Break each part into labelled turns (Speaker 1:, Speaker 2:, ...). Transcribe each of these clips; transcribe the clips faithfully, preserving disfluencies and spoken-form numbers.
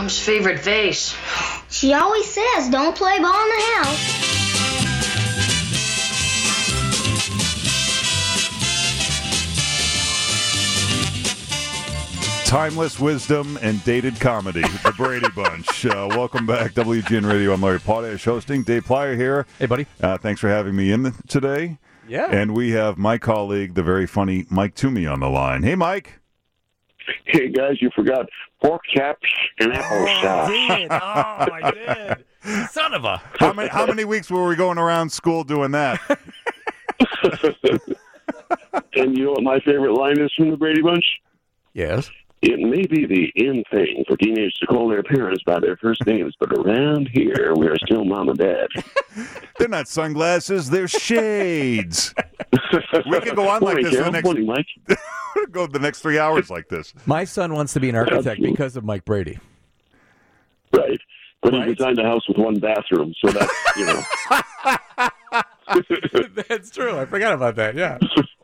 Speaker 1: Mom's favorite vase.
Speaker 2: She always says don't play ball in the house.
Speaker 3: Timeless wisdom and dated comedy, the Brady Bunch. Uh, welcome back, W G N Radio. I'm Larry Potash hosting. Dave Plyer here.
Speaker 4: Hey, buddy.
Speaker 3: Uh, thanks for having me in today.
Speaker 4: Yeah.
Speaker 3: And we have my colleague, the very funny Mike Toomey, on the line. Hey, Mike.
Speaker 5: Hey, guys, you forgot pork chops and applesauce.
Speaker 4: Oh, I did. Oh, I did. Son of a.
Speaker 3: How many, how many weeks were we going around school doing that?
Speaker 5: And you know what my favorite line is from the Brady Bunch?
Speaker 4: Yes.
Speaker 5: It may be the in thing for teenagers to call their parents by their first names, but around here, we are still mom and dad.
Speaker 3: They're not sunglasses, they're shades. We could go on like
Speaker 5: Morning,
Speaker 3: this for the
Speaker 5: Carol.
Speaker 3: next
Speaker 5: Morning, Mike.
Speaker 3: go the next three hours like this.
Speaker 4: My son wants to be an architect because of Mike Brady.
Speaker 5: Right. But
Speaker 4: Right.
Speaker 5: he designed a house with one bathroom, so that's, you know.
Speaker 4: That's true. I forgot about that, yeah.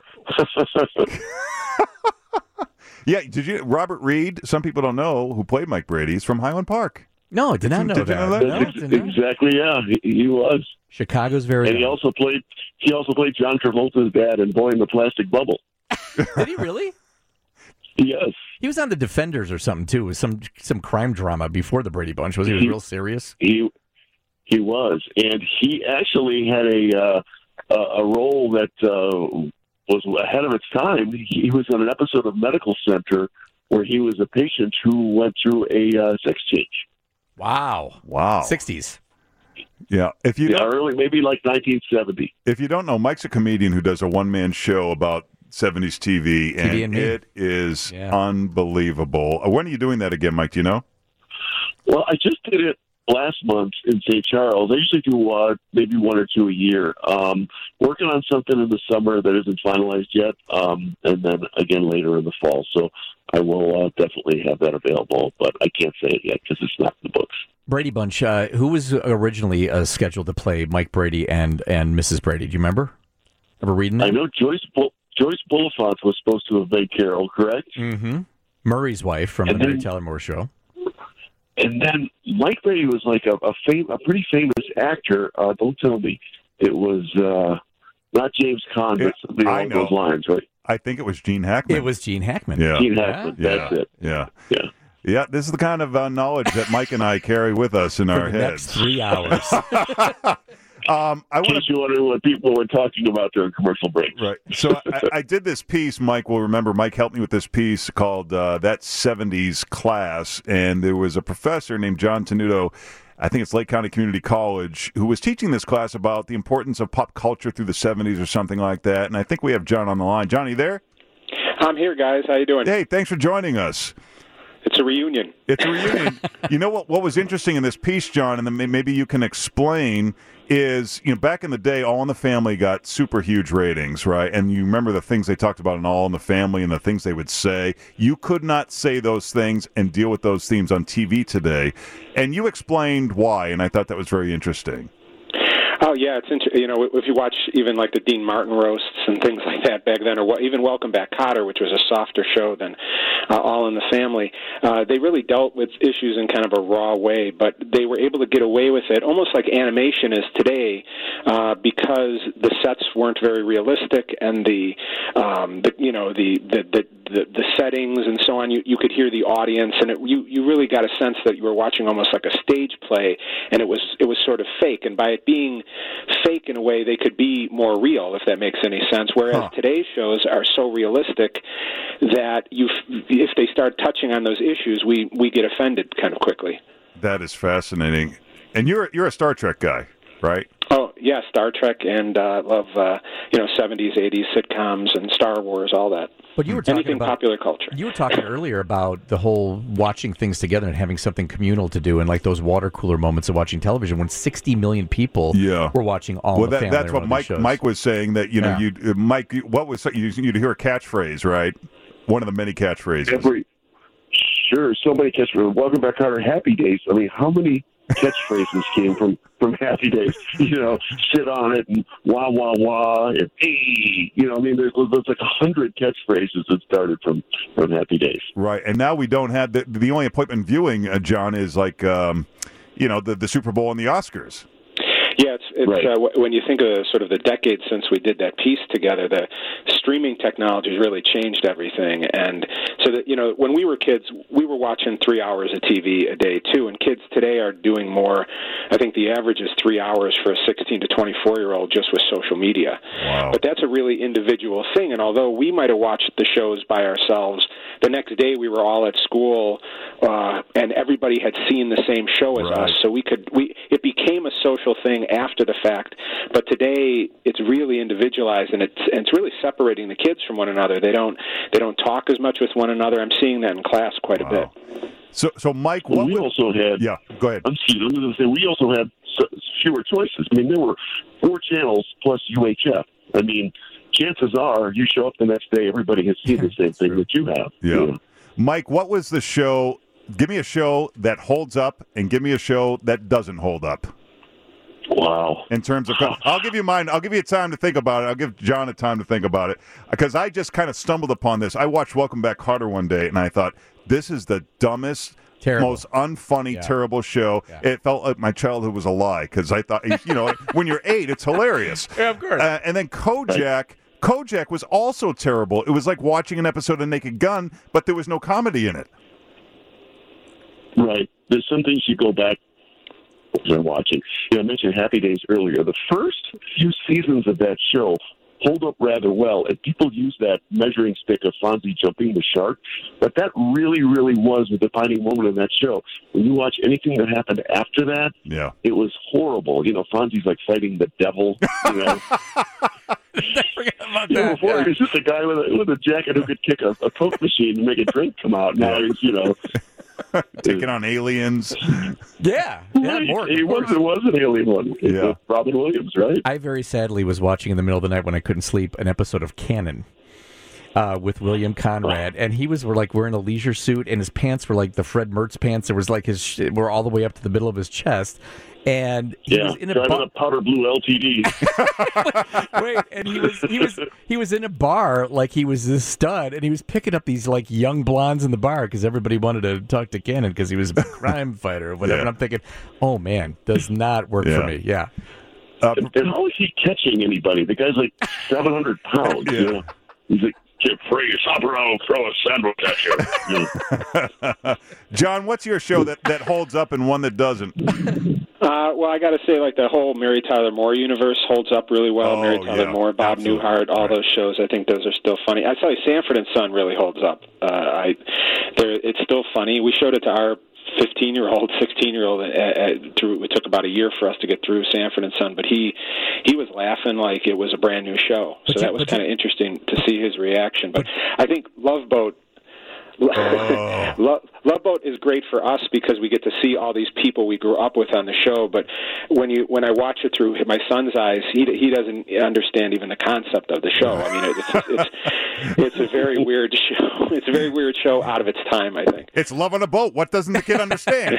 Speaker 3: Yeah, did you Robert Reed? Some people don't know who played Mike Brady. He's from Highland Park.
Speaker 4: No, I did not know
Speaker 3: Did you
Speaker 4: that.
Speaker 3: know that?
Speaker 4: No,
Speaker 5: That's
Speaker 4: did not.
Speaker 5: exactly, yeah, he, he was.
Speaker 4: Chicago's very
Speaker 5: And he
Speaker 4: own.
Speaker 5: also played he also played John Travolta's dad in Boy in the Plastic Bubble.
Speaker 4: Did he really?
Speaker 5: Yes.
Speaker 4: He was on The Defenders or something, too. It was some some crime drama before the Brady Bunch. Was he,
Speaker 5: He-
Speaker 4: real serious?
Speaker 5: He he was, and he actually had a uh, a, a role that uh, was ahead of its time. He was on an episode of Medical Center where he was a patient who went through a uh, sex change.
Speaker 4: Wow.
Speaker 3: Wow.
Speaker 4: sixties.
Speaker 3: Yeah. If you
Speaker 5: Yeah,
Speaker 3: don't,
Speaker 5: early, maybe like nineteen seventy.
Speaker 3: if you don't know, Mike's a comedian who does a one man show about seventies T V, and,
Speaker 4: T V and me.
Speaker 3: it is
Speaker 4: Yeah.
Speaker 3: unbelievable. Uh, When are you doing that again, Mike? Do you know?
Speaker 5: Well, I just did it last month in Saint Charles. I usually do uh, maybe one or two a year. Um, working on something in the summer that isn't finalized yet, um, and then again later in the fall. So I will uh, definitely have that available, but I can't say it yet because it's not in the books.
Speaker 4: Brady Bunch, uh, who was originally uh, scheduled to play Mike Brady and, and Missus Brady? Do you remember? Ever reading that?
Speaker 5: I know Joyce Bull- Joyce Bulifant was supposed to have been Carol, correct?
Speaker 4: Mm-hmm. Murray's wife from
Speaker 5: And
Speaker 4: the Mary
Speaker 5: then-
Speaker 4: Tyler Moore Show.
Speaker 5: And then Mike Brady was like a a, fam- a pretty famous actor. Uh, don't tell me it was uh, not James Caan, but
Speaker 3: It-
Speaker 5: somebody
Speaker 3: I
Speaker 5: along
Speaker 3: know.
Speaker 5: those lines, right?
Speaker 3: I think it was Gene Hackman.
Speaker 4: It was Gene Hackman.
Speaker 3: Yeah.
Speaker 5: Gene
Speaker 4: Yeah.
Speaker 5: Hackman.
Speaker 3: Yeah.
Speaker 5: That's it.
Speaker 3: Yeah.
Speaker 5: Yeah.
Speaker 3: Yeah, this is the kind of uh, knowledge that Mike and I carry with us in
Speaker 4: For
Speaker 3: our
Speaker 4: the
Speaker 3: heads.
Speaker 4: next three hours.
Speaker 3: um, I
Speaker 5: In
Speaker 3: want
Speaker 5: case you wonder what people were talking about during commercial breaks.
Speaker 3: Right. So I, I did this piece. Mike will remember. Mike helped me with this piece called uh, "That seventies Class," and there was a professor named John Tenuto. I think it's Lake County Community College, who was teaching this class about the importance of pop culture through the seventies or something like that. And I think we have John on the line. John, are you there?
Speaker 6: I'm here, guys. How you doing?
Speaker 3: Hey, thanks for joining us.
Speaker 6: It's a reunion.
Speaker 3: It's a reunion. You know what? What was interesting in this piece, John, and then may- maybe you can explain, is you know back in the day, All in the Family got super huge ratings, right? And you remember the things they talked about in All in the Family and the things they would say. You could not say those things and deal with those themes on T V today, and you explained why, and I thought that was very interesting.
Speaker 6: Oh yeah, it's inter- you know if you watch even like the Dean Martin roasts and things like that back then, or what, even Welcome Back, Kotter, which was a softer show than uh, All in the Family, uh, they really dealt with issues in kind of a raw way, but they were able to get away with it almost like animation is today, uh, because the sets weren't very realistic and the, um, the you know the the, the the the settings and so on. You you could hear the audience, and it, you you really got a sense that you were watching almost like a stage play, and it was it was sort of fake. And by it being fake in a way, they could be more real, if that makes any sense. Whereas
Speaker 3: Huh.
Speaker 6: today's shows are so realistic that you, if they start touching on those issues, we, we get offended kind of quickly.
Speaker 3: That is fascinating. And you're you're a Star Trek guy, right?
Speaker 6: Oh yeah, Star Trek, and uh, love uh, you know seventies, eighties sitcoms and Star Wars, all that.
Speaker 4: But you were talking
Speaker 6: Anything
Speaker 4: about
Speaker 6: popular culture.
Speaker 4: You were talking earlier about the whole watching things together and having something communal to do, and like those water cooler moments of watching television when sixty million people
Speaker 3: Yeah.
Speaker 4: were watching All
Speaker 3: Well,
Speaker 4: in the
Speaker 3: that,
Speaker 4: Family.
Speaker 3: that's
Speaker 4: or
Speaker 3: what
Speaker 4: one of
Speaker 3: Mike
Speaker 4: these shows.
Speaker 3: Mike was saying, that you know
Speaker 4: Yeah.
Speaker 3: you uh, Mike you- what was you you'd hear a catchphrase, right? One of the many catchphrases.
Speaker 5: Every, sure, so many catchphrases. Welcome back, Carter. Happy Days. I mean, how many catchphrases came from, from Happy Days. You know, sit on it and wah, wah, wah, and hey. You know, I mean, there's, there's like a hundred catchphrases that started from, from Happy Days.
Speaker 3: Right, and now we don't have, the, the only appointment viewing, uh, John, is like, um, you know, the, the Super Bowl and the Oscars.
Speaker 6: Yeah, it's, it's
Speaker 5: Right.
Speaker 6: uh, w- when you think of sort of the decades since we did that piece together, the streaming technology has really changed everything. And so that, you know, when we were kids, we were watching three hours of T V a day too, and kids today are doing more. I think the average is three hours for a sixteen to twenty-four year old just with social media.
Speaker 3: Wow.
Speaker 6: But that's a really individual thing, and although we might have watched the shows by ourselves, the next day we were all at school, uh, and everybody had seen the same show as
Speaker 3: Right.
Speaker 6: us, so we could we it became a social thing after the fact. But today it's really individualized, and it's and it's really separating the kids from one another. They don't they don't talk as much with one another. I'm seeing that in class quite
Speaker 3: Wow.
Speaker 6: a bit.
Speaker 3: So, so Mike,
Speaker 5: Well,
Speaker 3: what
Speaker 5: we
Speaker 3: would-
Speaker 5: also had.
Speaker 3: yeah, go ahead.
Speaker 5: I'm excuse me, I'm going to say we also had s- fewer choices. I mean, there were four channels plus U H F. I mean, chances are you show up the next day, everybody has seen the same thing that you have.
Speaker 3: Yeah.
Speaker 5: You know?
Speaker 3: Mike, what was the show? Give me a show that holds up, and give me a show that doesn't hold up.
Speaker 5: Wow.
Speaker 3: In terms of, I'll give you mine. I'll give you time to think about it. I'll give John a time to think about it because I just kind of stumbled upon this. I watched Welcome Back, Kotter one day, and I thought this is the dumbest,
Speaker 4: Terrible.
Speaker 3: most unfunny,
Speaker 4: Yeah.
Speaker 3: terrible show.
Speaker 4: Yeah.
Speaker 3: It felt like my childhood was a lie because I thought, you know, when you're eight, it's hilarious.
Speaker 4: Yeah, of course.
Speaker 3: Uh, and then Kojak. Kojak was also terrible. It was like watching an episode of Naked Gun, but there was no comedy in it.
Speaker 5: Right. There's some things you go back and watching. You know, I mentioned Happy Days earlier. The first few seasons of that show hold up rather well, and people use that measuring stick of Fonzie jumping the shark. But that really, really was the defining moment in that show. When you watch anything that happened after that,
Speaker 3: Yeah.
Speaker 5: it was horrible. You know, Fonzie's like fighting the devil. You know,
Speaker 4: I forgot about
Speaker 5: you know
Speaker 4: that.
Speaker 5: before
Speaker 4: Yeah.
Speaker 5: he was just a guy with a, with a jacket who could kick a, a Coke machine and make a drink come out. Now he's, you know,
Speaker 3: Taking on aliens.
Speaker 4: Yeah, yeah, more.
Speaker 5: he
Speaker 4: of
Speaker 5: was,
Speaker 4: course.
Speaker 5: it was an alien one.
Speaker 3: Yeah.
Speaker 5: With Robin Williams, right?
Speaker 4: I very sadly was watching in the middle of the night when I couldn't sleep an episode of Cannon uh, with William Conrad, and he was were like wearing a leisure suit, and his pants were like the Fred Mertz pants. It was like his sh- were all the way up to the middle of his chest, and he
Speaker 5: Yeah,
Speaker 4: was in a
Speaker 5: driving
Speaker 4: bar.
Speaker 5: a powder blue L T D.
Speaker 4: Wait, and he was he was he was in a bar like he was this stud, and he was picking up these like young blondes in the bar because everybody wanted to talk to Cannon because he was a crime fighter or whatever.
Speaker 3: Yeah.
Speaker 4: And I'm thinking, oh man, does not work
Speaker 3: Yeah.
Speaker 4: for me. Yeah.
Speaker 3: Uh,
Speaker 5: And, and how is he catching anybody? The guy's like seven hundred pounds.
Speaker 3: Yeah.
Speaker 5: You know? He's like, get free, hop around, throw a sandwich at you. You know?
Speaker 3: John, what's your show that, that holds up and one that doesn't?
Speaker 6: Uh, well, I got to say, like the whole Mary Tyler Moore universe holds up really well.
Speaker 3: Oh,
Speaker 6: Mary Tyler
Speaker 3: yeah,
Speaker 6: Moore, Bob
Speaker 3: absolutely.
Speaker 6: Newhart, all
Speaker 3: Right.
Speaker 6: those shows. I think those are still funny. I tell you, Sanford and Son really holds up. Uh, I, they're- it's still funny. We showed it to our fifteen-year-old, sixteen-year-old. Uh, uh, through, it took about a year for us to get through Sanford and Son, but he he was laughing like it was a brand new show.
Speaker 4: But
Speaker 6: So
Speaker 4: you-
Speaker 6: that was
Speaker 4: but you-
Speaker 6: kind of interesting to see his reaction. But I think Love Boat.
Speaker 3: Oh.
Speaker 6: Lo- Love Boat is great for us because we get to see all these people we grew up with on the show. But when you when I watch it through my son's eyes, he he doesn't understand even the concept of the show. I mean, it's it's it's a very weird show. It's a very weird show out of its time, I think.
Speaker 3: It's Love on a Boat. What doesn't the kid understand?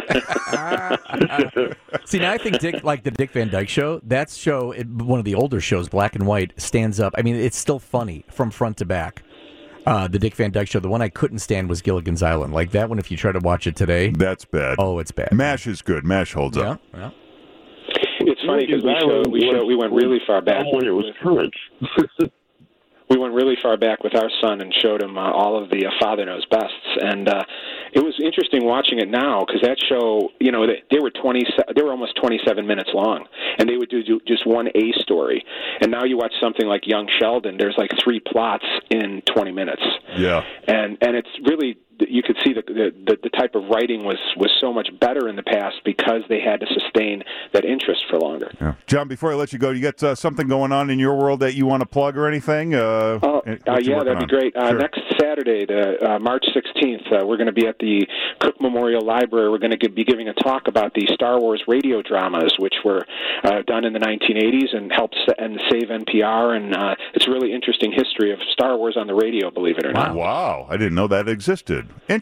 Speaker 4: See, now I think Dick, like the Dick Van Dyke Show, that show, it, one of the older shows, black and white, stands up. I mean, it's still funny from front to back. Uh, the Dick Van Dyke Show, the one I couldn't stand was Gilligan's Island. Like that one, if you try to watch it today,
Speaker 3: That's bad.
Speaker 4: oh, it's bad.
Speaker 3: MASH is good. MASH holds
Speaker 4: Yeah,
Speaker 3: up.
Speaker 4: yeah.
Speaker 6: It's funny because we showed, we showed, we went really far back.
Speaker 5: When it was current.
Speaker 6: We went really far back with our son and showed him uh, all of the uh, Father Knows Bests, and uh, it was interesting watching it now because that show, you know, they, they were twenty, they were almost twenty-seven minutes long, and they would do, do just one A story. And now you watch something like Young Sheldon, there's like three plots in twenty minutes,
Speaker 3: Yeah.
Speaker 6: and and it's really, you could see the the, the type of writing was was so much better in the past because they had to sustain that interest for longer.
Speaker 3: Yeah. John, before I let you go, you got uh, something going on in your world that you want to plug or anything? Uh,
Speaker 6: Oh,
Speaker 3: what
Speaker 6: uh,
Speaker 3: you
Speaker 6: yeah,
Speaker 3: working
Speaker 6: that'd be
Speaker 3: on?
Speaker 6: great. Uh,
Speaker 3: Sure.
Speaker 6: Next Saturday, the, uh, March sixteenth, uh, we're going to be at the Cook Memorial Library. We're going to be giving a talk about the Star Wars radio dramas, which were uh, done in the nineteen eighties and helped sa- and save N P R. And uh, it's a really interesting history of Star Wars on the radio, believe it or not.
Speaker 3: Wow, I didn't know that existed. Interesting.
Speaker 6: Yeah.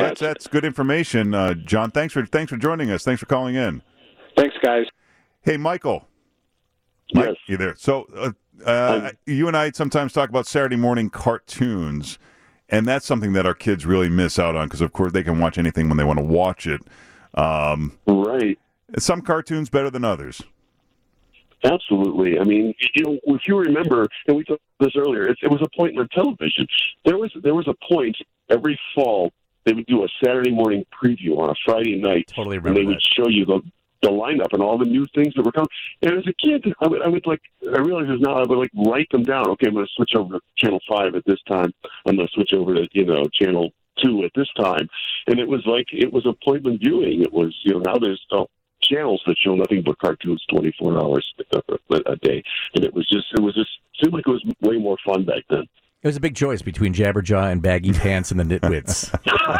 Speaker 3: that's that's good information, uh, John. Thanks for thanks for joining us. Thanks for calling in.
Speaker 6: Thanks, guys.
Speaker 3: Hey, Michael. Mike,
Speaker 5: Yes.
Speaker 3: you there? So, uh, uh, you and I sometimes talk about Saturday morning cartoons, and that's something that our kids really miss out on because, of course, they can watch anything when they want to watch it. Um,
Speaker 5: Right.
Speaker 3: some cartoons better than others.
Speaker 5: Absolutely. I mean, you know, if you remember, and we talked about this earlier, it, it was appointment television. There was there was a point every fall they would do a Saturday morning preview on a Friday night.
Speaker 4: Totally
Speaker 5: and
Speaker 4: remember
Speaker 5: they
Speaker 4: that.
Speaker 5: would show you the the lineup and all the new things that were coming. And as a kid, I would, I would like, I realize this now, I would like write them down. Okay, I'm going to switch over to channel five at this time. I'm going to switch over to, you know, channel two at this time. And it was like, it was appointment viewing. It was, you know, now there's uh, channels that show nothing but cartoons twenty-four hours a day. And it was just, it was just, seemed like it was way more fun back then.
Speaker 4: It was a big choice between Jabberjaw and Baggy Pants and the Nitwits.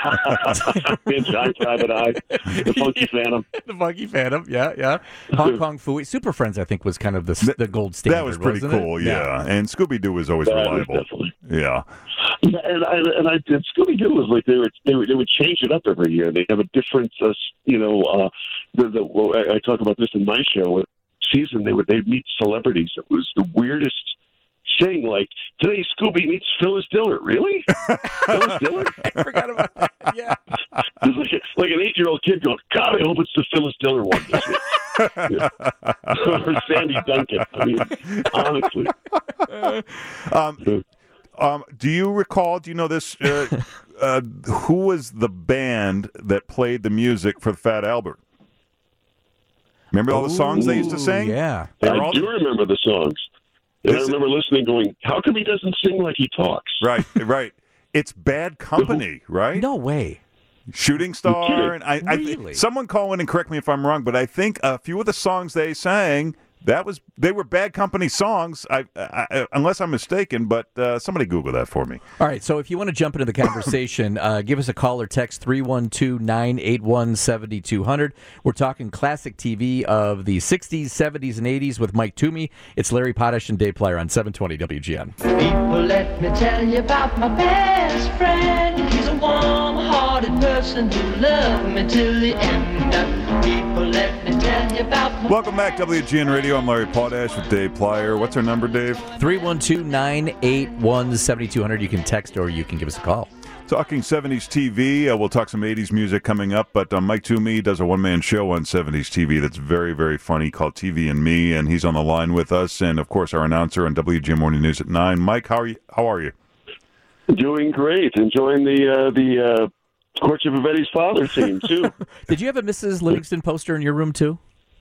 Speaker 5: Giant Private Eye, the Funky Phantom.
Speaker 4: The Funky Phantom, yeah, yeah. Hong Kong Phooey. Super Friends, I think, was kind of the the gold standard.
Speaker 3: That was pretty
Speaker 4: wasn't
Speaker 3: cool,
Speaker 4: it?
Speaker 3: yeah. And Scooby-Doo was always
Speaker 5: That was
Speaker 3: reliable.
Speaker 5: definitely.
Speaker 3: Yeah.
Speaker 5: Yeah, and I and I did Scooby Doo was like they were they would they would change it up every year. They have a different, uh, you know, uh, the, the well, I, I talk about this in my show. Season they would they'd meet celebrities. It was the weirdest thing. Like today, Scooby meets Phyllis Diller. Really, Phyllis Diller?
Speaker 4: I forgot about that. Yeah.
Speaker 5: It's like, like an eight year old kid going, God, I hope it's the Phyllis Diller one this year. Yeah. Or Sandy Duncan. I mean, honestly.
Speaker 3: Um, um, do you recall, do you know this, uh, uh, who was the band that played the music for Fat Albert? Remember all the songs they used to sing?
Speaker 4: Yeah.
Speaker 3: They
Speaker 5: I
Speaker 3: were all-
Speaker 5: do remember the songs. And I
Speaker 3: This-
Speaker 5: remember listening going, how come he doesn't sing like he talks?
Speaker 3: Right, right. It's Bad Company, right?
Speaker 4: No way.
Speaker 3: Shooting Star. And I, I th-
Speaker 4: Really?
Speaker 3: someone call in and correct me if I'm wrong, but I think a few of the songs they sang, that was they were Bad Company songs, I, I, I, unless I'm mistaken. But uh, somebody Google that for me.
Speaker 4: All right, so if you want to jump into the conversation, uh, give us a call or text three one two, nine eight one, seven two zero zero. We're talking classic T V of the sixties, seventies, and eighties with Mike Toomey. It's Larry Potash and Dave Plyer on seven twenty W G N.
Speaker 1: People, let me tell you about my best friend. He's a warm-hearted person who loved me till the end. People, let me tell you about my
Speaker 3: Welcome back, W G N Radio. I'm Larry Potash with Dave Plyer. What's our number, Dave?
Speaker 4: three one two, nine eight one, seven two zero zero. You can text or you can give us a call.
Speaker 3: Talking seventies T V. Uh, we'll talk some eighties music coming up, but uh, Mike Toomey does a one-man show on seventies T V that's very, very funny called T V and Me, and he's on the line with us, and, of course, our announcer on W G N Morning News at nine. Mike, how are you? How are you?
Speaker 5: Doing great. Enjoying the uh, the uh, Courtship of Eddie's Father theme, too.
Speaker 4: Did you have a Missus Livingston poster in your room, too?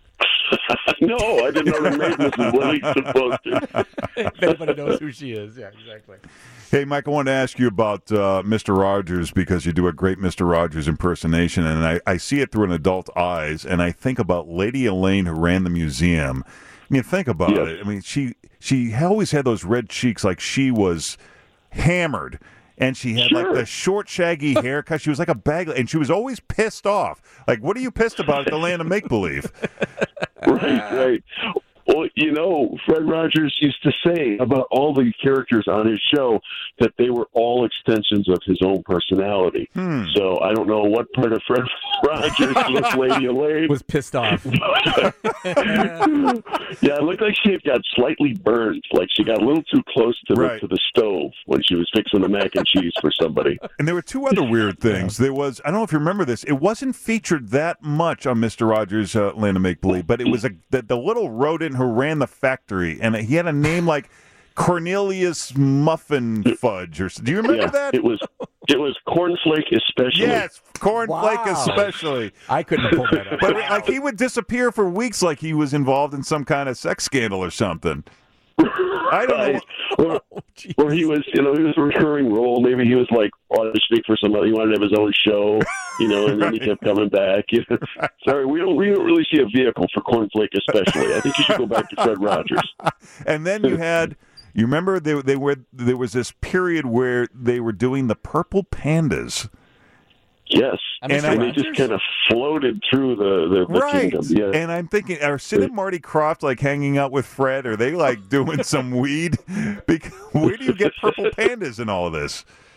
Speaker 5: No, I didn't know they made Missus Livingston poster.
Speaker 4: If anybody knows who she is. Yeah, exactly.
Speaker 3: Hey, Mike, I wanted to ask you about uh, Mister Rogers because you do a great Mister Rogers impersonation, and I, I see it through an adult eyes, and I think about Lady Elaine who ran the museum. I mean, think about
Speaker 5: Yes.
Speaker 3: it. I mean, she she always had those red cheeks like she was hammered, and she had like
Speaker 5: Sure.
Speaker 3: the short, shaggy haircut. She was like a bag, and she was always pissed off. Like, what are you pissed about at the land of make-believe?
Speaker 5: Right, right. Well, you know, Fred Rogers used to say about all the characters on his show that they were all extensions of his own personality.
Speaker 3: Hmm.
Speaker 5: So I don't know what part of Fred Rogers was Lady Elaine.
Speaker 4: Was pissed off.
Speaker 5: Yeah, it looked like she had got slightly burned, like she got a little too close to the,
Speaker 3: Right.
Speaker 5: to the stove when she was fixing the mac and cheese for somebody.
Speaker 3: And there were two other weird things. There was, I don't know if you remember this, it wasn't featured that much on Mister Rogers' uh, Land of Make Believe, but it was a, the, the little rodent who ran the factory, and he had a name like Cornelius Muffin Fudge. Or do you remember
Speaker 5: Yeah,
Speaker 3: that?
Speaker 5: it was it was cornflake especially.
Speaker 3: Yes, cornflake
Speaker 4: Wow.
Speaker 3: especially.
Speaker 4: I couldn't pull that up.
Speaker 3: But like he would disappear for weeks, like he was involved in some kind of sex scandal or something. I don't know.
Speaker 5: Right. Or,
Speaker 4: Oh, geez.
Speaker 5: or he was, you know, he was a recurring role. Maybe he was like auditioning for somebody. He wanted to have his own show, you know, and then he kept coming back. You know? Sorry, we don't, we don't really see a vehicle for cornflake especially. I think you should go back to Fred Rogers.
Speaker 3: And then you had, you remember they they were there was this period where they were doing the Purple Pandas.
Speaker 5: Yes.
Speaker 4: And
Speaker 5: And,
Speaker 3: Mister
Speaker 5: they just
Speaker 4: Rogers?
Speaker 5: kind of floated through the, the, the
Speaker 3: Right.
Speaker 5: kingdom. Yeah.
Speaker 3: And I'm thinking, are Sid and Marty Krofft like hanging out with Fred? Are they like doing some weed? Because where do you get Purple Pandas in all of this?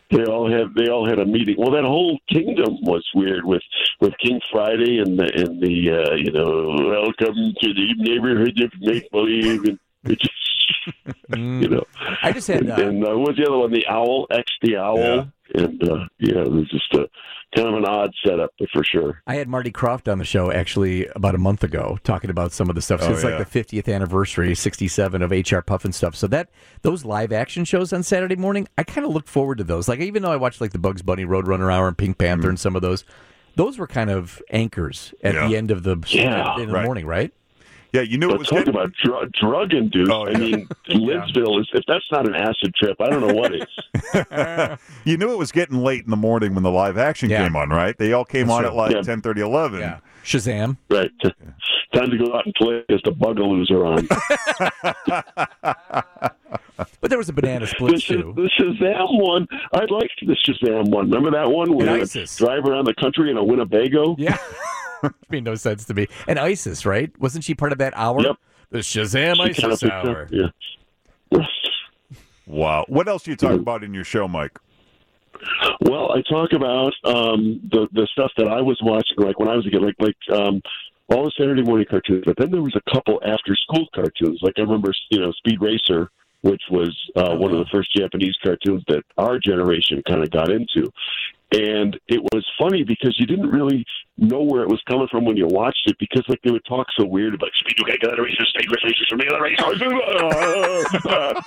Speaker 5: They all had they all had a meeting. Well, that whole kingdom was weird with, with King Friday and the and the uh, you know, welcome to the neighborhood of make believe, and it just, you know.
Speaker 4: I just had
Speaker 5: and,
Speaker 4: uh,
Speaker 5: and uh, what was the other one? The owl, X the owl,
Speaker 3: Yeah.
Speaker 5: and uh, yeah, it was just a kind of an odd setup, but for sure.
Speaker 4: I had Marty Croft on the show actually about a month ago talking about some of the stuff. So
Speaker 3: Oh,
Speaker 4: it's
Speaker 3: yeah.
Speaker 4: like the fiftieth anniversary, sixty-seven of H R Puffin stuff. So that those live action shows on Saturday morning, I kind of look forward to those. Like even though I watched like the Bugs Bunny Roadrunner Hour and Pink Panther
Speaker 3: Mm.
Speaker 4: and some of those, those were kind of anchors at
Speaker 3: Yeah.
Speaker 4: the end of the
Speaker 5: Yeah,
Speaker 4: in the
Speaker 3: right.
Speaker 4: morning, right?
Speaker 3: Yeah, you knew it
Speaker 5: But
Speaker 3: was
Speaker 5: talk
Speaker 3: getting...
Speaker 5: about drug, drug induced.
Speaker 3: Oh, yeah.
Speaker 5: I mean, Lidsville is if that's not an acid trip, I don't know what is.
Speaker 3: You knew it was getting late in the morning when the live action
Speaker 4: Yeah.
Speaker 3: came on, right? They all came
Speaker 4: That's
Speaker 3: on
Speaker 4: true.
Speaker 3: at like
Speaker 5: Yeah.
Speaker 3: ten thirty, eleven.
Speaker 4: Yeah. Shazam.
Speaker 5: Right. Time to go out and play as the Bugaloos are on.
Speaker 4: But there was a banana split
Speaker 5: The, Sh-
Speaker 4: too.
Speaker 5: the Shazam one, I liked the Shazam one. Remember that one where
Speaker 4: And
Speaker 5: they
Speaker 4: ISIS.
Speaker 5: drive around the country in a Winnebago?
Speaker 4: Yeah. Made no sense to me. And ISIS, right? Wasn't she part of that hour?
Speaker 5: Yep.
Speaker 4: The Shazam
Speaker 5: She kind
Speaker 4: ISIS
Speaker 5: of
Speaker 4: hour.
Speaker 5: Yeah.
Speaker 3: Wow. What else do you talk about in your show, Mike?
Speaker 5: Well, I talk about um, the the stuff that I was watching, like when I was a kid, like like um, all the Saturday morning cartoons. But then there was a couple after school cartoons. Like I remember, you know, Speed Racer, which was uh, one of the first Japanese cartoons that our generation kind of got into. And it was funny because you didn't really know where it was coming from when you watched it, because like they would talk so weird about Speed Racer, Speed Racer, Speed Racer.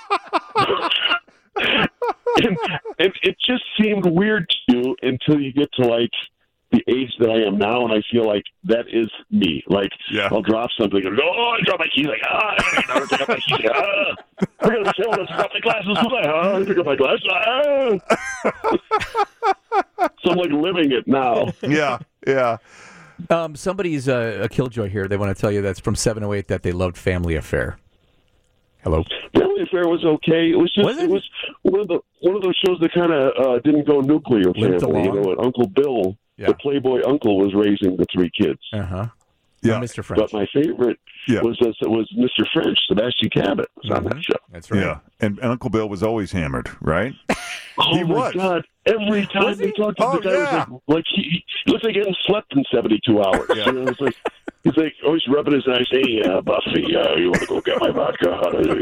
Speaker 5: and, and it just seemed weird to you until you get to like the age that I am now, and I feel like that is me. Like
Speaker 3: Yeah.
Speaker 5: I'll drop something and go, oh, I dropped my keys. Like, ah, I gotta pick up my keys. Ah, I gotta say, let's drop my glasses. Ah, I pick up my glasses. Ah. So I'm like living it now.
Speaker 3: Yeah, yeah.
Speaker 4: Um, somebody's uh, a killjoy here. They want to tell you that's from seven oh eight that they loved Family Affair. Hello.
Speaker 5: Family Affair was okay. It was just
Speaker 4: Was it?
Speaker 5: it? was one of the one of those shows that kind of uh, didn't go nuclear
Speaker 4: Limped
Speaker 5: family. You
Speaker 4: along.
Speaker 5: know, and Uncle Bill,
Speaker 4: Yeah.
Speaker 5: the Playboy uncle, was raising the three kids.
Speaker 4: Uh huh.
Speaker 3: Yeah.
Speaker 4: Mister French.
Speaker 5: But my favorite
Speaker 3: Yeah.
Speaker 5: was uh, was Mister French. Sebastian Cabot was on that show.
Speaker 4: That's right.
Speaker 3: Yeah. And, and Uncle Bill was always hammered, right?
Speaker 5: Oh
Speaker 3: He
Speaker 5: my
Speaker 3: was.
Speaker 5: God! Every time
Speaker 3: Was he?
Speaker 5: we talked to
Speaker 3: Oh,
Speaker 5: the guy,
Speaker 3: yeah.
Speaker 5: it was like, like he, he looked like he hadn't slept in seventy-two hours.
Speaker 3: Yeah.
Speaker 5: You know, it's like he's like always rubbing his eyes. Hey, uh, Buffy, uh, you want to go get my vodka?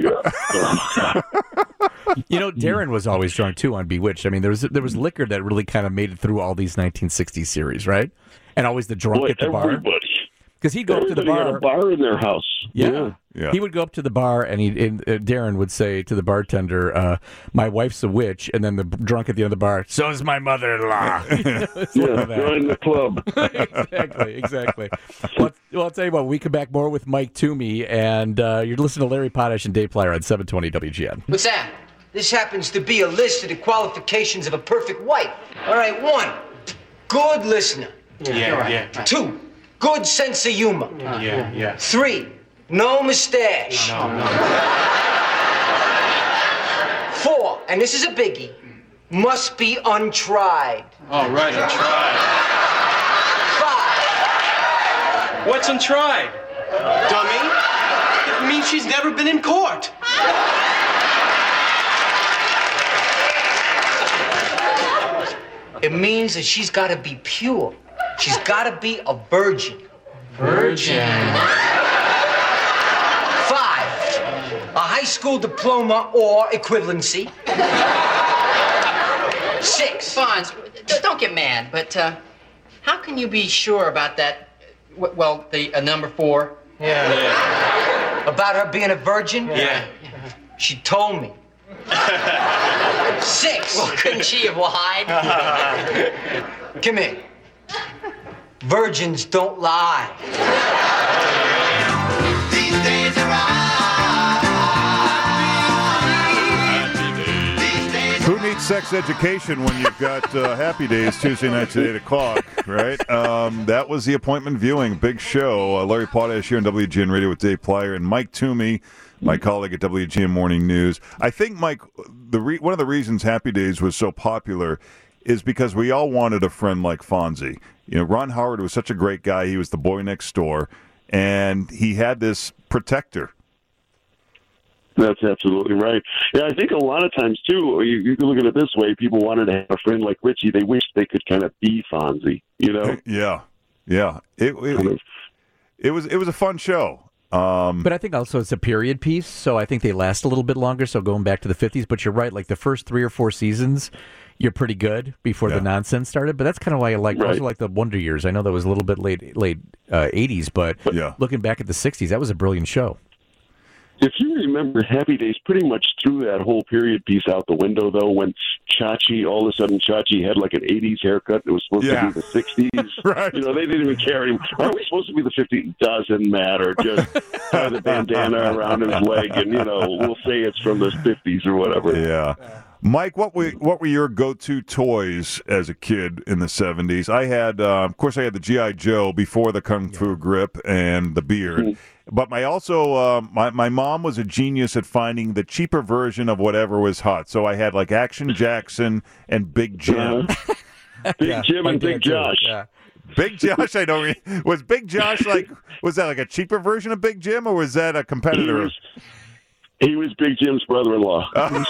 Speaker 4: You know, Darren was always drunk too on Bewitched. I mean, there was there was liquor that really kind of made it through all these nineteen sixties series, right? And always the drunk
Speaker 5: Boy,
Speaker 4: at the bar,
Speaker 5: everybody,
Speaker 4: because he'd go up to the
Speaker 5: everybody
Speaker 4: bar.
Speaker 5: had a bar in their house.
Speaker 4: Yeah.
Speaker 3: Yeah.
Speaker 4: He would go up to the bar, and he and, uh, Darren would say to the bartender, uh, "My wife's a witch," and then the drunk at the end of the bar, "So's my mother-in-law." You know, it's
Speaker 5: Yeah,
Speaker 4: like that.
Speaker 5: join the club.
Speaker 4: exactly, exactly. Well, well, I'll tell you what. We come back more with Mike Toomey, and uh, you're listening to Larry Potash and Dave Plyer on seven twenty W G N.
Speaker 7: What's that? This happens to be a list of the qualifications of a perfect wife. All right, one, good listener.
Speaker 8: Yeah, yeah.
Speaker 7: Two, good sense of humor.
Speaker 8: Yeah, yeah.
Speaker 7: Three, no mustache.
Speaker 8: No, no.
Speaker 7: Four, and this is a biggie, must be untried.
Speaker 8: All right, I tried.
Speaker 7: Five,
Speaker 8: What's untried? Dummy? It means she's never been in court.
Speaker 7: it means that she's got to be pure. She's got to be a virgin.
Speaker 8: Virgin.
Speaker 7: Five, a high school diploma or equivalency. Six,
Speaker 9: Fonz, d- don't get mad, but uh, how can you be sure about that? W- well, the uh, number four.
Speaker 8: Yeah.
Speaker 7: about her being a virgin.
Speaker 8: Yeah.
Speaker 7: She told me. Six.
Speaker 9: Well, couldn't she have lied?
Speaker 7: Come here. Virgins don't lie.
Speaker 1: These days are
Speaker 3: Who needs sex education when you've got uh, Happy Days Tuesday nights at eight o'clock, right? Um, that was the appointment viewing. Big show. Uh, Larry Potash here on W G N Radio with Dave Plyer and Mike Toomey, my colleague at W G N Morning News. I think, Mike, the re- one of the reasons Happy Days was so popular is because we all wanted a friend like Fonzie. You know, Ron Howard was such a great guy. He was the boy next door, and he had this protector.
Speaker 5: That's absolutely right. Yeah, I think a lot of times, too, you, you can look at it this way. People wanted to have a friend like Richie. They wish they could kind of be Fonzie, you know?
Speaker 3: Yeah, yeah. It, it, it was it was a fun show. Um,
Speaker 4: but I think also it's a period piece, so I think they last a little bit longer, so going back to the fifties. But you're right, like the first three or four seasons, you're pretty good before
Speaker 3: Yeah.
Speaker 4: the nonsense started. But that's kind of why I like,
Speaker 5: Right.
Speaker 4: also like the Wonder Years. I know that was a little bit late late uh, eighties, but
Speaker 3: Yeah.
Speaker 4: looking back at the sixties, that was a brilliant show.
Speaker 5: If you remember, Happy Days pretty much threw that whole period piece out the window, though, when Chachi, all of a sudden, Chachi had like an eighties haircut. It was supposed
Speaker 3: Yeah.
Speaker 5: to be the sixties.
Speaker 3: Right.
Speaker 5: You know, they didn't even care anymore. Are we supposed to be the fifties? Doesn't matter. Just tie the bandana around his leg, and, you know, we'll say it's from the fifties or whatever.
Speaker 3: Yeah. Mike, what were what were your go-to toys as a kid in the seventies? I had, uh, of course, I had the G I. Joe before the Kung Fu grip and the beard. But my also, uh, my my mom was a genius at finding the cheaper version of whatever was hot. So I had like Action Jackson and Big Jim.
Speaker 5: Uh-huh. Big Jim and Big Josh.
Speaker 4: Yeah.
Speaker 3: Big Josh, I don't. Re- was Big Josh like? Was that like a cheaper version of Big Jim, or was that a
Speaker 5: He
Speaker 3: competitor?
Speaker 5: was, he was Big Jim's brother-in-law.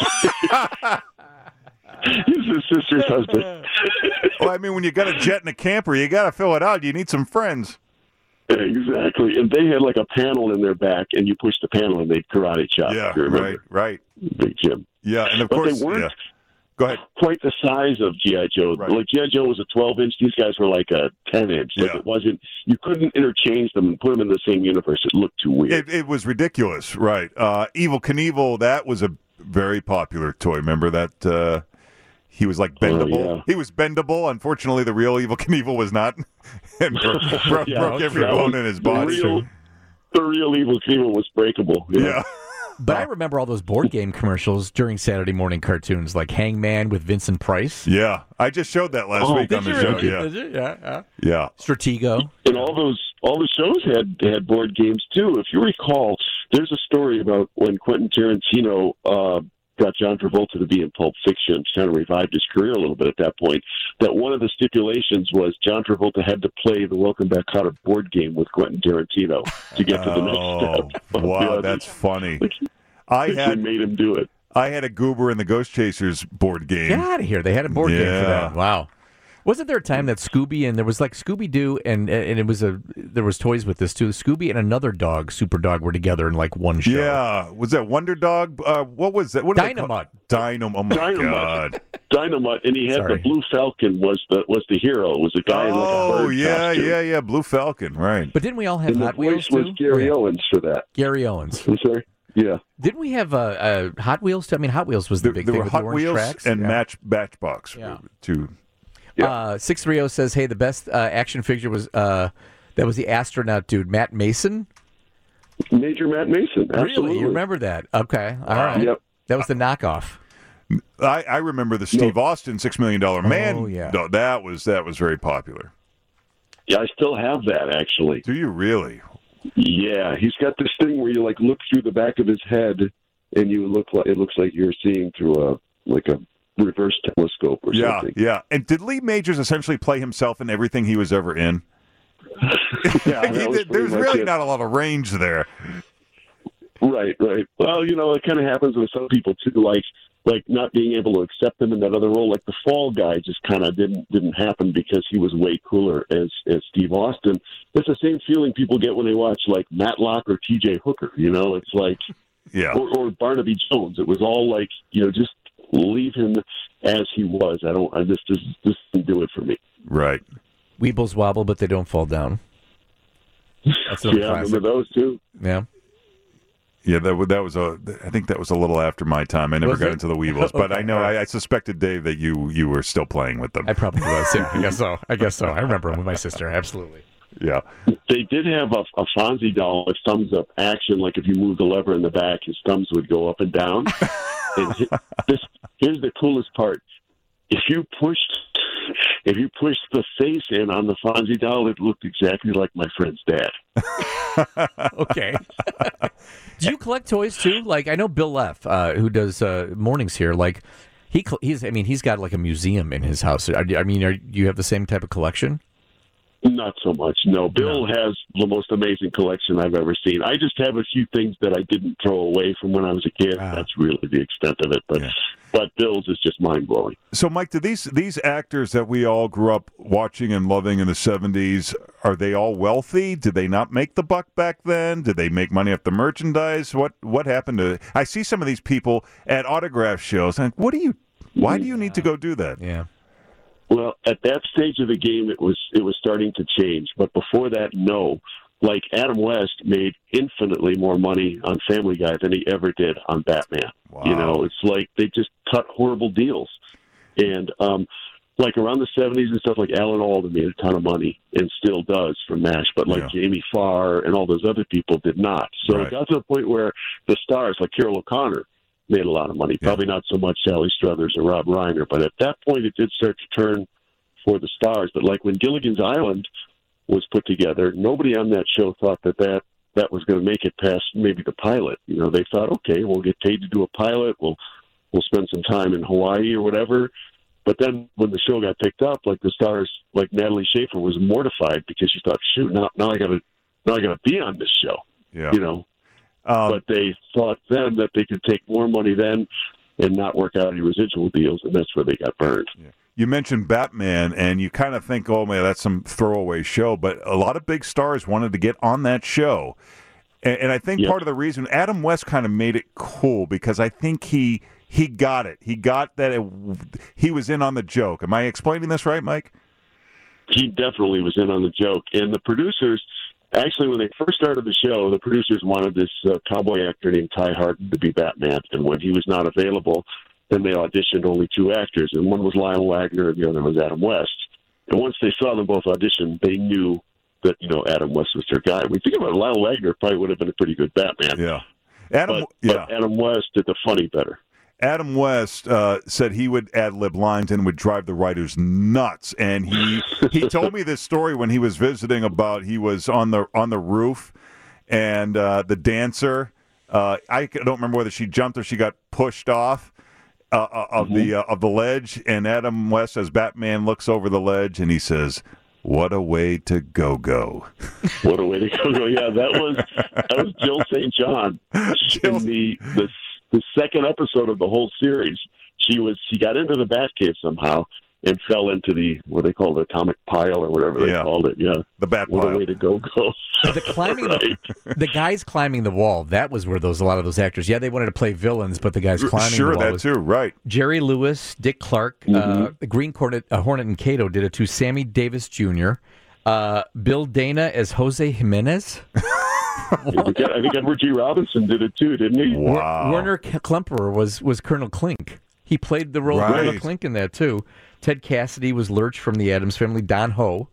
Speaker 5: He's his sister's husband.
Speaker 3: Well, I mean, when you got a jet and a camper, you got to fill it out. You need some friends.
Speaker 5: Exactly. And they had like a panel in their back, and you push the panel and they'd karate chop.
Speaker 3: Yeah,
Speaker 5: if you remember.
Speaker 3: right, right.
Speaker 5: Big Jim.
Speaker 3: Yeah, and of
Speaker 5: But
Speaker 3: course,
Speaker 5: they weren't
Speaker 3: yeah. Go ahead.
Speaker 5: quite the size of G I. Joe.
Speaker 3: Right.
Speaker 5: Like G I. Joe was a twelve inch. These guys were like a ten inch. Like
Speaker 3: Yeah.
Speaker 5: it wasn't. You couldn't interchange them and put them in the same universe. It looked too weird.
Speaker 3: It, it was ridiculous, right? Uh, Evil Knievel, that was a very popular toy. Remember that? Uh, he was like bendable.
Speaker 5: Oh, yeah.
Speaker 3: He was bendable. Unfortunately, the real Evil Knievel was not, and broke, broke,
Speaker 5: Yeah,
Speaker 3: broke every
Speaker 5: that
Speaker 3: bone
Speaker 5: was
Speaker 3: in his
Speaker 5: the
Speaker 3: body.
Speaker 5: real- the real Evil Knievel was breakable. you know?
Speaker 3: Yeah.
Speaker 4: But I remember all those board game commercials during Saturday morning cartoons, like Hangman with Vincent Price.
Speaker 3: Yeah, I just showed that last
Speaker 5: Oh,
Speaker 3: week
Speaker 5: did
Speaker 3: on the
Speaker 5: you
Speaker 3: show.
Speaker 5: really?
Speaker 3: Yeah,
Speaker 4: Did you? Yeah, yeah.
Speaker 3: yeah.
Speaker 4: Stratego.
Speaker 5: And all those, all the shows had had board games too. If you recall, there's a story about when Quentin Tarantino uh, got John Travolta to be in Pulp Fiction, kind of revived his career a little bit at that point. That one of the stipulations was John Travolta had to play the Welcome Back Kotter board game with Quentin Tarantino to get to the next
Speaker 3: Oh,
Speaker 5: step.
Speaker 3: wow,
Speaker 5: Yeah,
Speaker 3: that's funny.
Speaker 5: Like,
Speaker 3: I
Speaker 5: they
Speaker 3: had
Speaker 5: made him do it.
Speaker 3: I had a Goober and the Ghost Chasers board game.
Speaker 4: Get out of here. They had a board game for
Speaker 3: Yeah.
Speaker 4: that. Wow. Wasn't there a time that Scooby and there was like Scooby Doo and and it was a there was toys with this too. Scooby and another dog, Super Dog, were together in like one show.
Speaker 3: Yeah, was that Wonder Dog? Uh, what was that? What are they called?
Speaker 4: Dynamite.
Speaker 3: Dynam. Oh my
Speaker 5: Dynamite.
Speaker 3: god.
Speaker 5: Dynamite, and he had
Speaker 4: Sorry.
Speaker 5: the Blue Falcon was the was the hero. It was a guy in like a
Speaker 3: Oh
Speaker 5: bird
Speaker 3: yeah,
Speaker 5: costume.
Speaker 3: yeah, yeah. Blue Falcon, right?
Speaker 4: But didn't we all have
Speaker 5: And the
Speaker 4: Hot Wheels
Speaker 5: voice was
Speaker 4: too?
Speaker 5: Gary
Speaker 4: Oh, yeah.
Speaker 5: Owens for that.
Speaker 4: Gary Owens.
Speaker 5: I'm sorry. Yeah.
Speaker 4: Didn't we have uh, uh, Hot Wheels too? I mean, Hot Wheels was the
Speaker 3: There,
Speaker 4: big
Speaker 3: there
Speaker 4: thing
Speaker 3: were
Speaker 4: with
Speaker 3: Hot
Speaker 4: the orange
Speaker 3: Wheels
Speaker 4: tracks.
Speaker 3: and
Speaker 4: Yeah.
Speaker 3: Match Matchbox.
Speaker 4: Yeah.
Speaker 3: Two.
Speaker 4: Uh, six three zero says, "Hey, the best uh, action figure was uh, that was the astronaut dude, Matt Mason."
Speaker 5: Major Matt Mason. Absolutely.
Speaker 4: Really, you remember that? Okay, all right.
Speaker 5: Yep.
Speaker 4: That was the knockoff.
Speaker 3: I, I remember the Steve Austin Six Million Dollar Man.
Speaker 4: Oh, yeah.
Speaker 3: No, that was that was very popular.
Speaker 5: Yeah, I still have that actually.
Speaker 3: Do you really?
Speaker 5: Yeah, he's got this thing where you like look through the back of his head, and you look like it looks like you're seeing through a like a reverse telescope or
Speaker 3: Yeah,
Speaker 5: something.
Speaker 3: yeah. And did Lee Majors essentially play himself in everything he was ever in?
Speaker 5: Yeah,
Speaker 3: He
Speaker 5: that was
Speaker 3: did-
Speaker 5: pretty
Speaker 3: There's
Speaker 5: much
Speaker 3: really
Speaker 5: it.
Speaker 3: not a lot of range there.
Speaker 5: Right, right. Well, you know, it kind of happens with some people too, like like not being able to accept them in that other role. Like the Fall Guy just kind of didn't didn't happen because he was way cooler as as Steve Austin. It's the same feeling people get when they watch like Matlock or T J Hooker. You know, it's like
Speaker 3: Yeah.
Speaker 5: or, or Barnaby Jones. It was all like, you know, just leave him as he was. I don't. I just just just didn't do it for me.
Speaker 3: Right.
Speaker 4: Weebles wobble, but they don't fall down. That's another
Speaker 5: Yeah, I
Speaker 4: classic.
Speaker 5: remember those too.
Speaker 4: Yeah.
Speaker 3: Yeah, that wa- that was a. I think that was a little after my time. I never
Speaker 4: Was
Speaker 3: got
Speaker 4: it?
Speaker 3: into the Weebles, but I
Speaker 4: Okay,
Speaker 3: know
Speaker 4: all right.
Speaker 3: I, I suspected Dave that you you were still playing with them.
Speaker 4: I probably was. Yeah, I guess so. I guess so. I remember him with my sister. Absolutely.
Speaker 3: Yeah.
Speaker 5: They did have a, a Fonzie doll with thumbs up action. Like if you moved the lever in the back, his thumbs would go up and down. And hi- this here's the coolest part: if you pushed, if you pushed the face in on the Fonzie doll, it looked exactly like my friend's dad.
Speaker 4: Okay. Do you collect toys too? Like I know Bill Leff, uh, who does uh, mornings here. Like he, col- he's. I mean, he's got like a museum in his house. Are, I mean, are you have the same type of collection?
Speaker 5: Not so much. No, Bill no. has the most amazing collection I've ever seen. I just have a few things that I didn't throw away from when I was a kid. Wow. That's really the extent of it. But yeah. but Bill's is just mind blowing.
Speaker 3: So, Mike, do these these actors that we all grew up watching and loving in the seventies, are they all wealthy? Did they not make the buck back then? Did they make money off the merchandise? What what happened to? I see some of these people at autograph shows, and what do you? Why do you need to go do that?
Speaker 4: Yeah.
Speaker 5: Well, at that stage of the game, it was it was starting to change. But before that, no. Like Adam West made infinitely more money on Family Guy than he ever did on Batman.
Speaker 3: Wow.
Speaker 5: You know, it's like they just cut horrible deals. And um, like around the seventies and stuff, like Alan Alda made a ton of money and still does from MASH. But like yeah. Jamie Farr and all those other people did not. So right. it got to the point where the stars like Carol O'Connor made a lot of money. Probably yeah. not so much Sally Struthers or Rob Reiner, but at that point it did start to turn for the stars. But like when Gilligan's Island was put together, nobody on that show thought that that, that was going to make it past maybe the pilot. You know, they thought, okay, we'll get paid to do a pilot. We'll we'll spend some time in Hawaii or whatever. But then when the show got picked up, like the stars, like Natalie Schaefer was mortified because she thought, shoot, now, now I got to now I got to be on this show.
Speaker 3: Yeah.
Speaker 5: You know.
Speaker 3: Um,
Speaker 5: but they thought then that they could take more money then and not work out any residual deals, and that's where they got burned.
Speaker 3: Yeah. You mentioned Batman, and you kind of think, oh, man, that's some throwaway show, but a lot of big stars wanted to get on that show. And, and I think yep. part of the reason, Adam West kind of made it cool, because I think he he got it. He got that it, he was in on the joke. Am I explaining this right, Mike?
Speaker 5: He definitely was in on the joke. And the producers... Actually, when they first started the show, the producers wanted this uh, cowboy actor named Ty Harden to be Batman. And when he was not available, then they auditioned only two actors. And one was Lionel Wagner and the other was Adam West. And once they saw them both audition, they knew that, you know, Adam West was their guy. We think about it, Lionel Wagner probably would have been a pretty good Batman.
Speaker 3: Yeah. Adam,
Speaker 5: but,
Speaker 3: yeah.
Speaker 5: but Adam West did the funny better.
Speaker 3: Adam West uh, said he would ad-lib lines and would drive the writers nuts. And he he told me this story when he was visiting about he was on the on the roof and uh, the dancer. Uh, I don't remember whether she jumped or she got pushed off uh, of mm-hmm. the uh, of the ledge. And Adam West, as Batman, looks over the ledge and he says, "What a way to go go!"
Speaker 5: What a way to go go! Yeah, that was that was Jill Saint John
Speaker 3: Jill.
Speaker 5: in the the. The second episode of the whole series, she was she got into the Batcave somehow and fell into the what they call the atomic pile or whatever they
Speaker 3: yeah.
Speaker 5: called it. Yeah,
Speaker 3: the bat
Speaker 5: what
Speaker 3: pile.
Speaker 5: A way to go go.
Speaker 4: The climbing, right. the, the guys climbing the wall. That was where those a lot of those actors. Yeah, they wanted to play villains, but the guys climbing
Speaker 3: sure,
Speaker 4: the wall.
Speaker 3: Sure, that
Speaker 4: was
Speaker 3: too. Right.
Speaker 4: Jerry Lewis, Dick Clark,
Speaker 5: mm-hmm.
Speaker 4: uh, the Green Hornet, uh, Hornet and Kato did it too. Sammy Davis Junior, uh, Bill Dana as Jose Jimenez.
Speaker 5: I think Edward G. Robinson did it too, didn't he?
Speaker 3: Wow.
Speaker 4: Werner Klemperer was, was Colonel Klink. He played the role
Speaker 3: right.
Speaker 4: of Colonel Klink in that too. Ted Cassidy was Lurch from the Addams Family. Don Ho,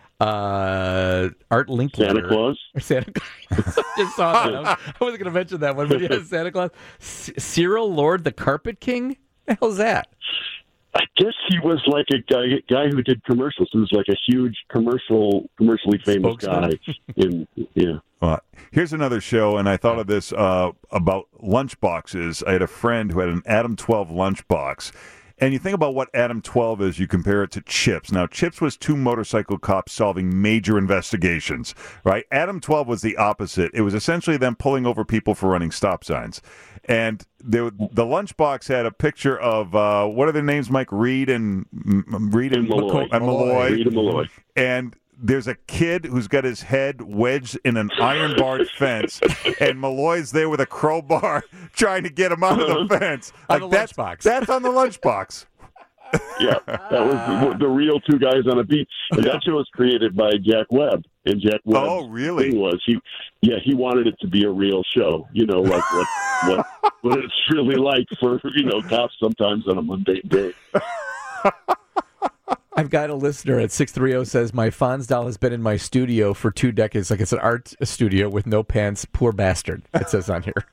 Speaker 4: uh, Art Linklater,
Speaker 5: Santa Claus.
Speaker 4: Santa Claus. Just saw that. I, was, I wasn't going to mention that one, but yeah, Santa Claus. C- Cyril Lord, the Carpet King. The hell's that?
Speaker 5: I guess he was like a guy, guy who did commercials. He was like a huge commercial, commercially famous
Speaker 4: Spokesman.
Speaker 5: guy. In yeah.
Speaker 3: Well, here's another show, and I thought of this uh, about lunchboxes. I had a friend who had an Adam twelve lunchbox. And you think about what Adam twelve is, you compare it to Chips. Now, Chips was two motorcycle cops solving major investigations, right? Adam twelve was the opposite. It was essentially them pulling over people for running stop signs. And the, the lunchbox had a picture of, uh, what are their names, Mike? Reed and Reed and,
Speaker 5: and Malloy.
Speaker 3: and Malloy.
Speaker 5: Reed and Malloy.
Speaker 3: And there's a kid who's got his head wedged in an iron-barred fence, and Malloy's there with a crowbar trying to get him out of the fence.
Speaker 4: On
Speaker 3: Like
Speaker 4: the
Speaker 3: that's,
Speaker 4: lunchbox.
Speaker 3: That's on the lunchbox.
Speaker 5: Yeah, that was the, the real two guys on a beat. And that show was created by Jack Webb. And Jack Webb
Speaker 3: oh, really?
Speaker 5: thing was he, yeah, he wanted it to be a real show. You know, like what what what it's really like for you know cops sometimes on a mundane day.
Speaker 4: I've got a listener at six three zero says, my Fonz doll has been in my studio for two decades. Like it's an art studio with no pants. Poor bastard, it says on here.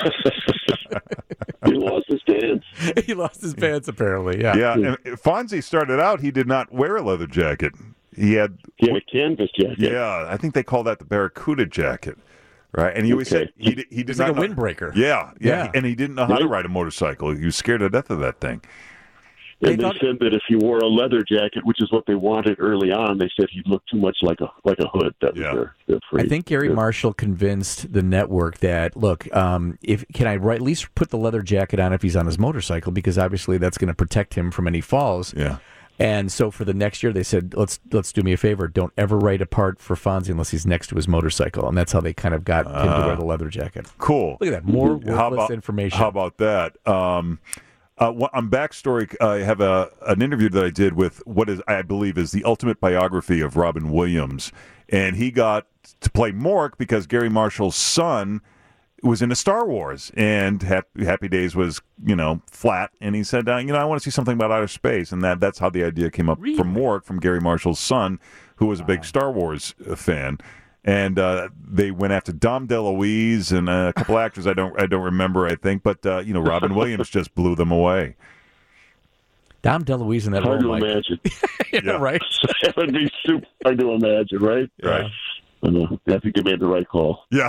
Speaker 5: He lost his pants.
Speaker 4: He lost his pants, apparently, yeah.
Speaker 3: Yeah, and Fonzie started out, he did not wear a leather jacket. He had,
Speaker 5: he had a canvas jacket.
Speaker 3: Yeah, I think they call that the Barracuda jacket. Right, and he always
Speaker 5: okay.
Speaker 3: said he he, he did
Speaker 4: it's
Speaker 3: not
Speaker 4: like a
Speaker 3: know,
Speaker 4: windbreaker.
Speaker 3: Yeah, yeah,
Speaker 4: yeah,
Speaker 3: and he didn't know how to ride a motorcycle. He was scared to death of that thing.
Speaker 5: And they,
Speaker 4: thought...
Speaker 5: said that if he wore a leather jacket, which is what they wanted early on, they said he'd look too much like a like a hood. That was
Speaker 3: Yeah.
Speaker 5: their, their phrase.
Speaker 4: I think Gary
Speaker 5: Yeah.
Speaker 4: Marshall convinced the network that, look, um, if can I at least put the leather jacket on if he's on his motorcycle, because obviously that's going to protect him from any falls.
Speaker 3: Yeah.
Speaker 4: And so for the next year, they said, let's let's do me a favor. Don't ever write a part for Fonzie unless he's next to his motorcycle. And that's how they kind of got him to wear the leather jacket.
Speaker 3: Cool.
Speaker 4: Look at that. More worthless
Speaker 3: how about,
Speaker 4: information.
Speaker 3: How about that? Um, uh, wh- on Backstory, I have a an interview that I did with what is I believe is the ultimate biography of Robin Williams. And he got to play Mork because Gary Marshall's son was into Star Wars, and Happy, Happy Days was, you know, flat, and he said, uh, you know, I want to see something about outer space, and that that's how the idea came up
Speaker 4: Really?
Speaker 3: from Mork, from Gary Marshall's son, who was a big Star Wars uh, fan. And uh, they went after Dom DeLuise and a couple actors I don't I don't remember, I think, but uh, you know, Robin Williams just blew them away.
Speaker 4: Dom DeLuise in that
Speaker 5: Hard
Speaker 4: role,
Speaker 5: to
Speaker 4: Mike.
Speaker 5: imagine.
Speaker 4: Yeah,
Speaker 3: Yeah.
Speaker 4: right?
Speaker 5: That would be super hard to imagine, right?
Speaker 3: Right.
Speaker 5: I know. I think they made the right call.
Speaker 3: Yeah.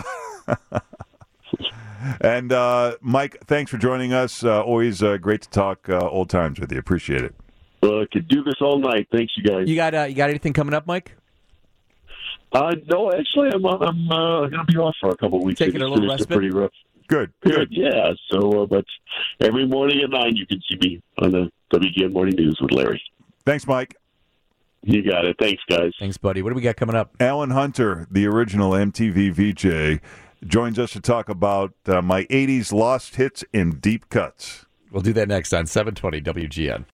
Speaker 3: And uh, Mike, thanks for joining us. Uh, always uh, great to talk uh, old times with you. Appreciate it.
Speaker 5: Well, I could do this all night. Thanks, you guys.
Speaker 4: You got uh, you got anything coming up, Mike?
Speaker 5: Uh, no, actually, I'm I'm uh, going to be off for a couple of weeks.
Speaker 4: Taking
Speaker 5: I
Speaker 4: a
Speaker 5: just
Speaker 4: little
Speaker 5: finished
Speaker 4: respite?
Speaker 5: Pretty rough.
Speaker 3: Good.
Speaker 5: Good, yeah. So, uh, but every morning at nine, you can see me on the W G N Morning News with Larry.
Speaker 3: Thanks, Mike.
Speaker 5: You got it. Thanks, guys.
Speaker 4: Thanks, buddy. What do we got coming up?
Speaker 3: Alan Hunter, the original M T V V J, joins us to talk about uh, my eighties lost hits and deep cuts.
Speaker 4: We'll do that next on seven twenty W G N.